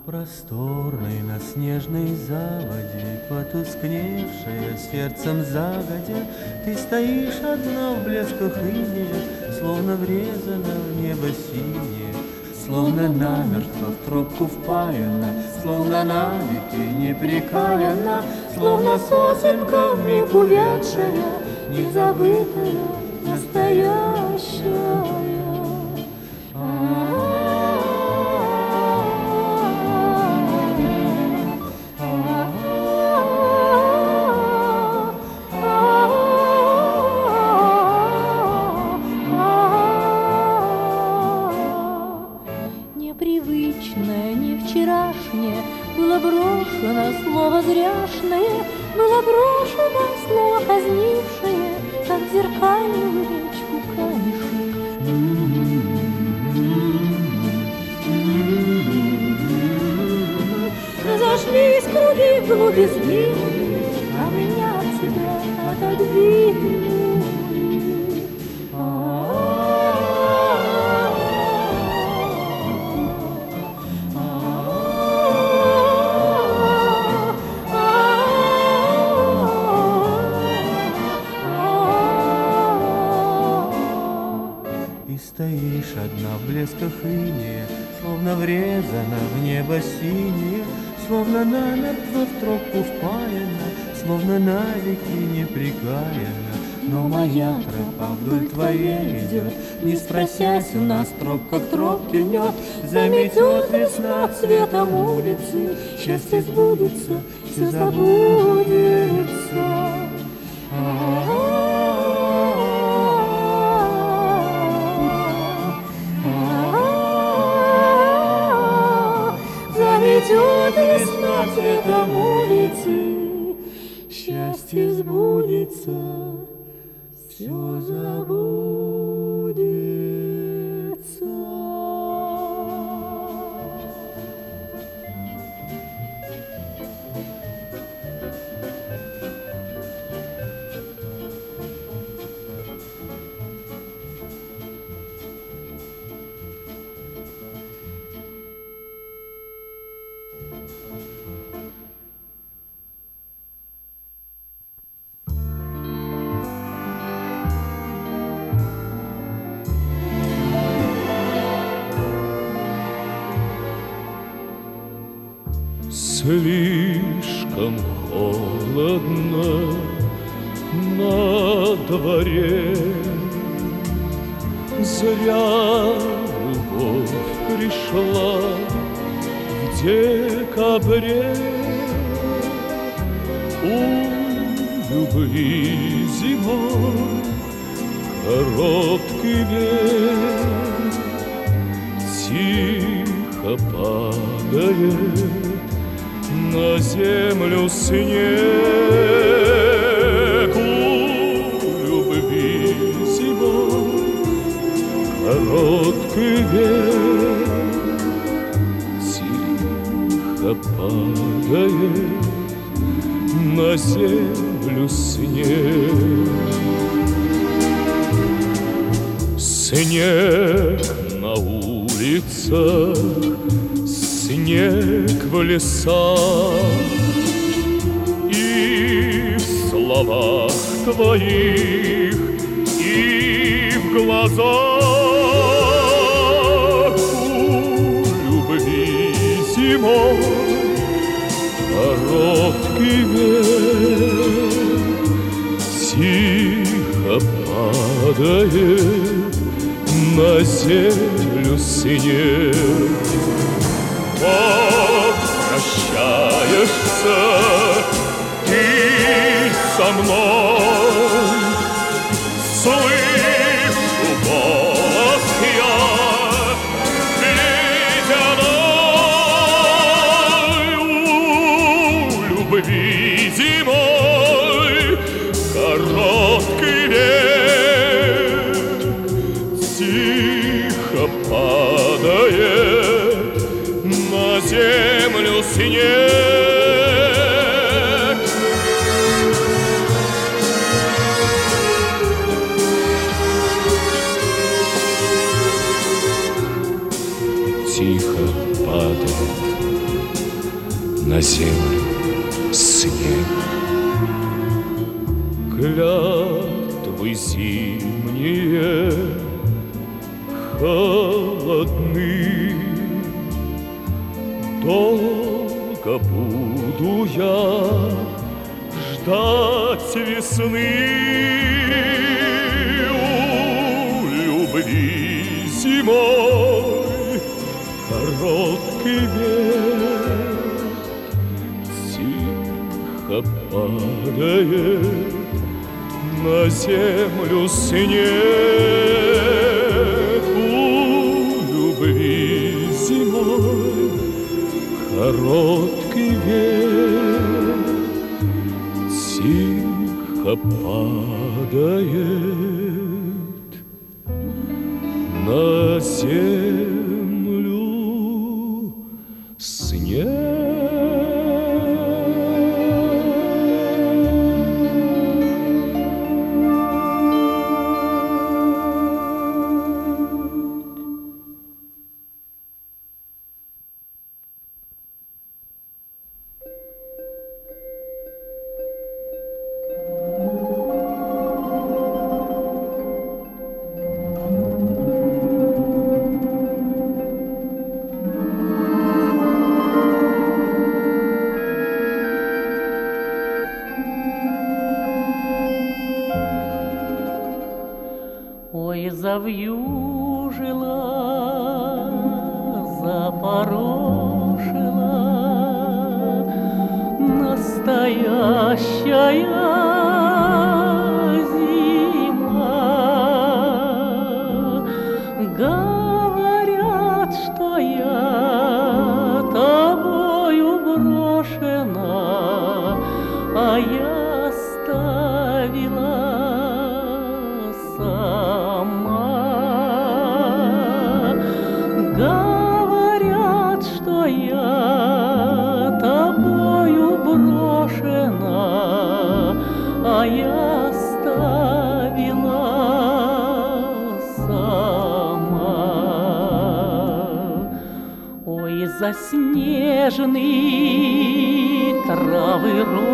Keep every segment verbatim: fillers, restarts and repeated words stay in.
просторной, на снежной заводе, потускневшая сердцем загодя, ты стоишь одна в блесках инея, словно врезана в небо синее, словно намертво в тропку впаяна, словно навеки непрекаяна, словно сосенка вмиг увядшая, незабытая, настоящая. Непривычное, не вчерашнее, было брошено слово зряшное, было брошено слово казнившее, как зеркальную речку камешек. Разошлись круги в глубизне, а меня от тебя отодвинули. Стоишь одна в блесках инея, словно врезана в небо синее, словно намертво в тропку впаяна, словно навеки непрекаяна. Но моя тропа вдоль твоей идет, не спросясь, у нас тропка к тропке льет. Заметет весна цветом улицы, счастье сбудется, все забудется. Заметет весна цветом улицы, счастье сбудется, все забудется. Слишком холодно на дворе, зря любовь пришла в декабре. У любви зимой короткий век, тихо падает на землю снег. У любви зимой короткий век, тихо падает на землю снег. Снег на улицах, снег в лесах, и в словах твоих, и в глазах. У любви зимой короткий век, тихо падает на землю снег. Как прощаешься ты со мной, слышу голос я ледяной. У любви зимой короткий век, тихо падает на землю снег. Клятвы зимние холодны, долго буду я ждать весны. У любви зимой короткий век тихо падает на землю снег. У любви зимой короткий век тихо падает на землю снег. Ой, завьюжила, запорошила настоящая зима. Говорят, что я тобою брошена, а я оставила сама. Говорят, что я тобою брошена, а я оставила сама. Ой, заснеженные травы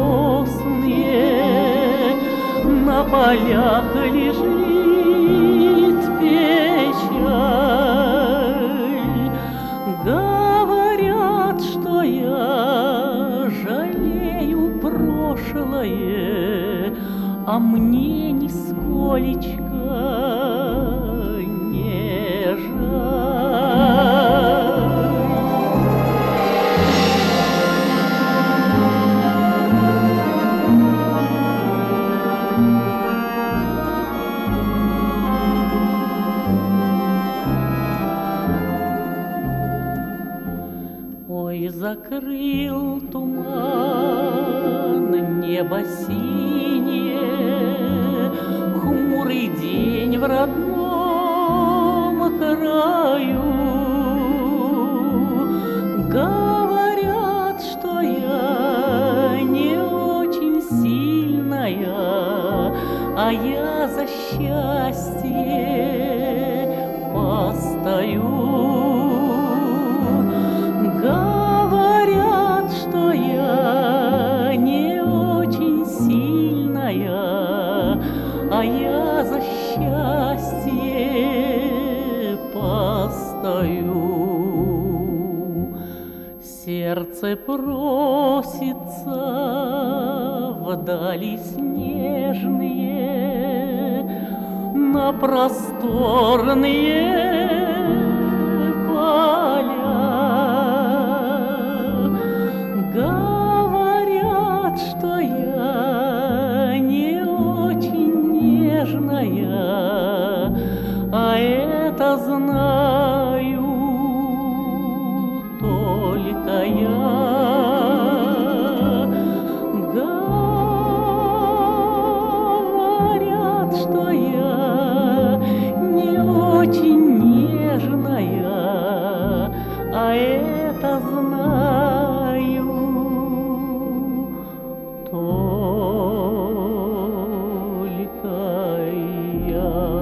росные, на полях лежит печаль. Говорят, что я жалею прошлое, а мне нисколечко не жаль. Ой, закрыл туман небо синее, хмурый день в родном краю. Говорят, что я не очень сильная, а я за счастье постою. Говорят, что я не очень сильная, а я за счастье постою. Сердце просится вдали снежные, на просторные поля. Говорят, что я не очень нежная, а это знаю только я. Говорят, что я не очень нежная, а это знаю только я.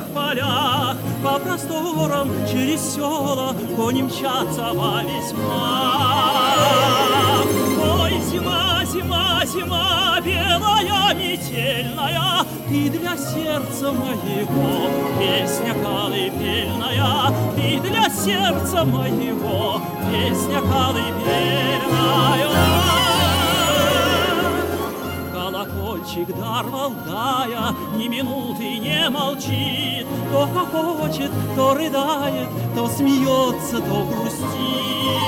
полях, по просторам через села кони мчатся во весь мах. Ой, зима, зима, зима, белая метельная, ты для сердца моего песня колыбельная, ты для сердца моего песня колыбельная. Колокольчик дар Валдая ни минуты не молчит, то хохочет, то рыдает, то смеется, то грустит.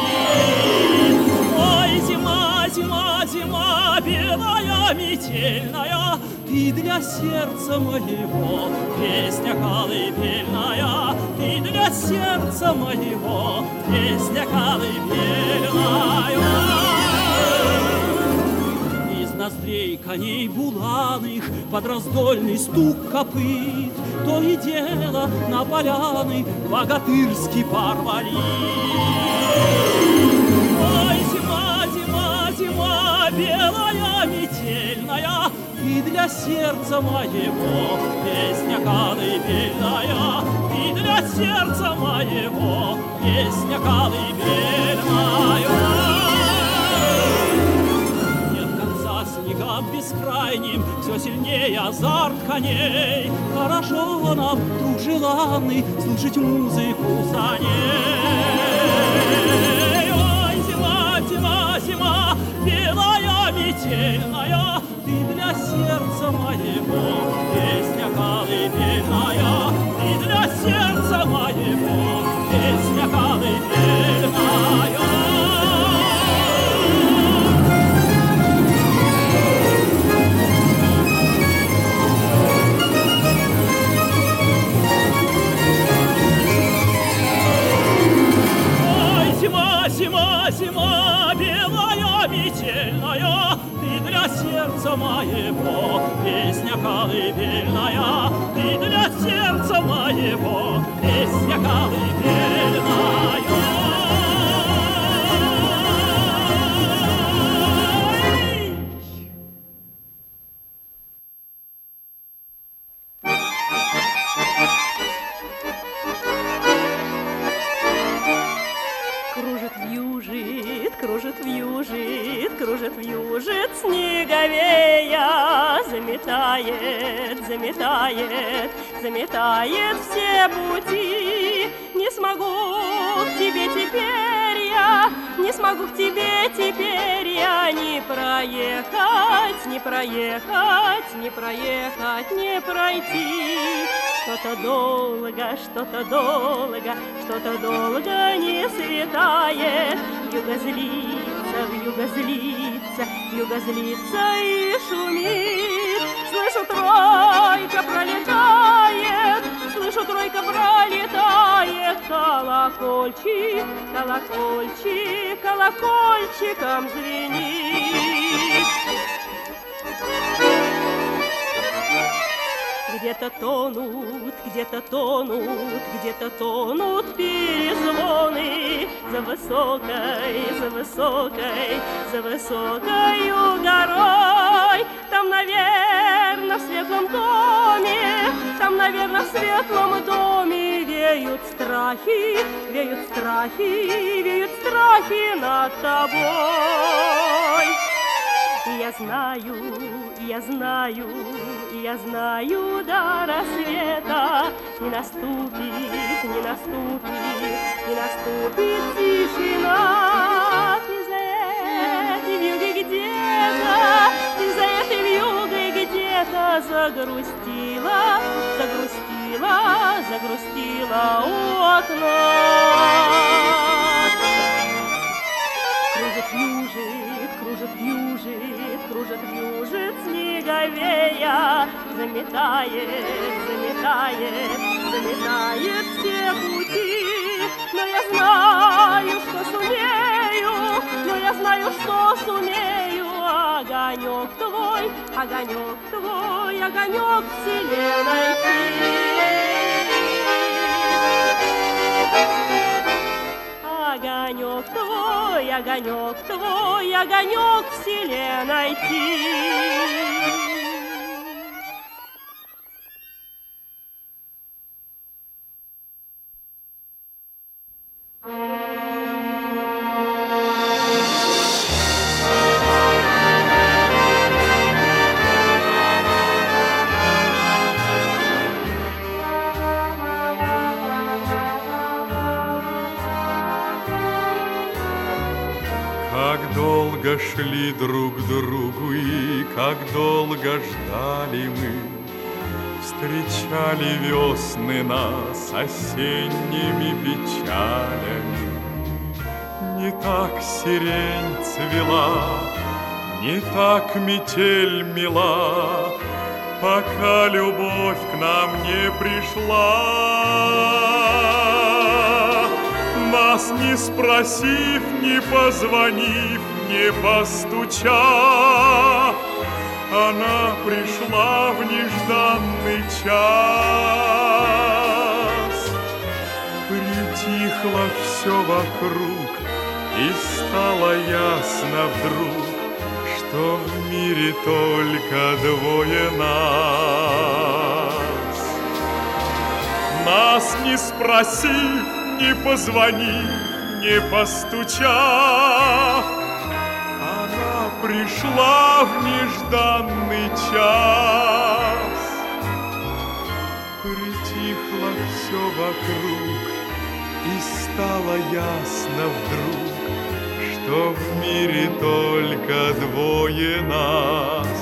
Ой, зима, зима, зима, белая метельная, ты для сердца моего песня колыбельная, ты для сердца моего песня колыбельная. Из ноздрей коней буланых под раздольный стук копыт то и дело на поляны богатырский пар валит. Ой, зима, зима, зима, белая метельная, ты для сердца моего песня колыбельная, ты для сердца моего песня колыбельная. Снегам бескрайним все сильнее азарт коней. Хорошо нам, друг желанный, слушать музыку за ней. Ой, зима, зима, зима, белая метельная, ты для сердца моего песня колыбельная, ты для сердца моего песня колыбельная. Зима, зима, белая метельная, ты для сердца моего песня колыбельная, ты для сердца моего песня колыбельная. Заметает, заметает, заметает все пути. Не смогу к тебе теперь я, не смогу к тебе теперь я не проехать, не проехать, не проехать, не пройти. Что-то долго, что-то долго, что-то долго не светает. Вьюга злится, вьюга злится, вьюга злится и шумит. Слышу, тройка пролетает, слышу, тройка пролетает. Колокольчик, колокольчик, колокольчиком звенит. Где-то тонут, где-то тонут, где-то тонут перезвоны за высокой, за высокой, за высокою горой. Там, наверно, в светлом доме, там, наверно, в светлом доме веют страхи, веют страхи, веют страхи над тобой. И я знаю, и я знаю, и я знаю, до рассвета не наступит, не наступит, не наступит тишина. Ты за этой вьюгой где-то, ты за этой вьюгой где-то загрустила, загрустила, загрустила у окна. Кружит, вьюжит, кружит, вьюжит, кружит, вьюжит снеговея, заметает, заметает, заметает все пути. Но я знаю, что сумею, но я знаю, что сумею. Огонек твой, огонек твой, огонек вселенной огонек твой, огонек твой, огонек вселенной ты. долго шли друг к другу и как долго ждали мы, встречали весны нас осенними печалями. Не так сирень цвела, не так метель мила, пока любовь к нам не пришла. Нас не спросив, не позвонив, не постучав, она пришла в нежданный час. Притихло все вокруг, и стало ясно вдруг, что в мире только двое нас. Нас не спросив, не позвонив, не постучав, она пришла в нежданный час. Притихло все вокруг, и стало ясно вдруг, что в мире только двое нас.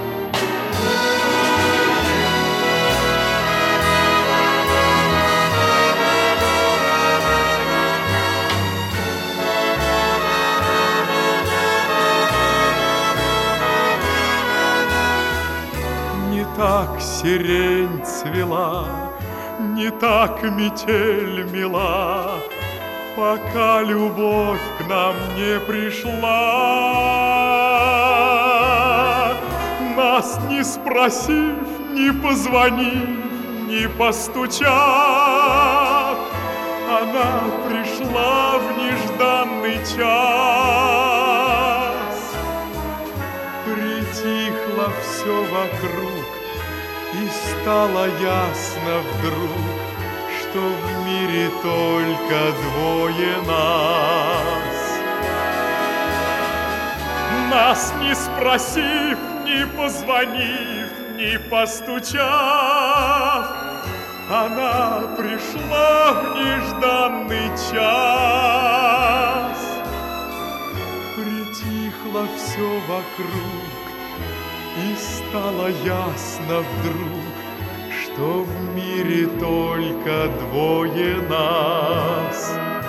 Не так сирень цвела, не так метель мила, пока любовь к нам не пришла. Нас не спросив, не позвонив, не постучав, она пришла в нежданный час. Притихло все вокруг, и стало ясно вдруг, что в мире только двое нас. Нас не спросив, не позвонив, не постучав, она пришла в нежданный час. Притихло все вокруг, и стало ясно вдруг, что в мире только двое нас.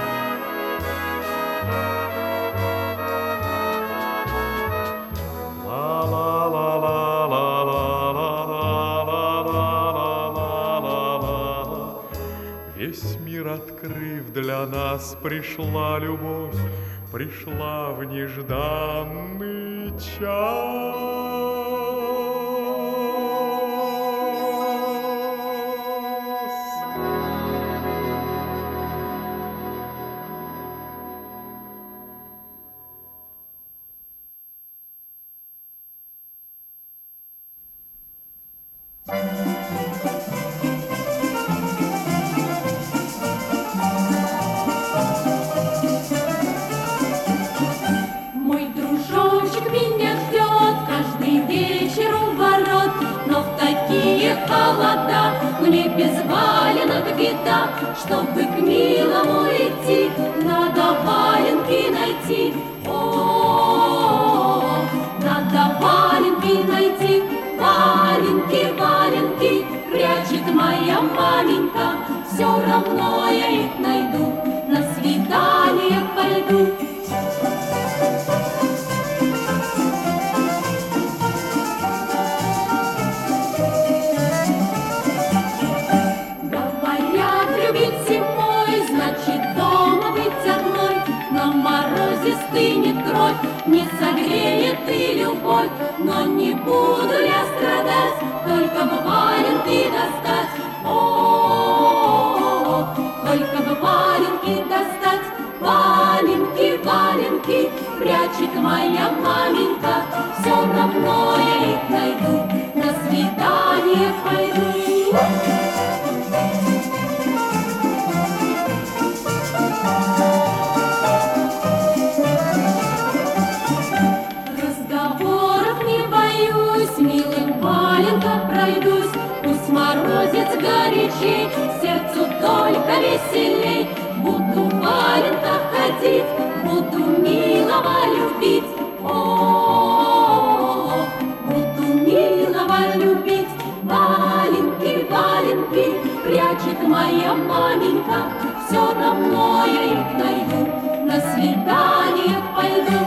Весь мир открыв для нас, пришла любовь, пришла в нежданный час. Мне без валенок беда, чтобы к милому идти, надо валенки найти. О, надо валенки найти, валенки, валенки прячет моя маменька. Все равно я их найду, на свидание пойду. Стынет кровь, не согреет и любовь, но не буду я страдать, только бы валенки достать. О, только бы валенки достать, валенки, валенки прячет моя маменька. Все равно я их найду, на свидание пойду. Морозец горячей, сердцу только веселей. Буду в валенках ходить, буду милого любить. Ох, вот умела любить, валенки, валенки прячет моя маменька, все равно я их найду, на свидание пойду.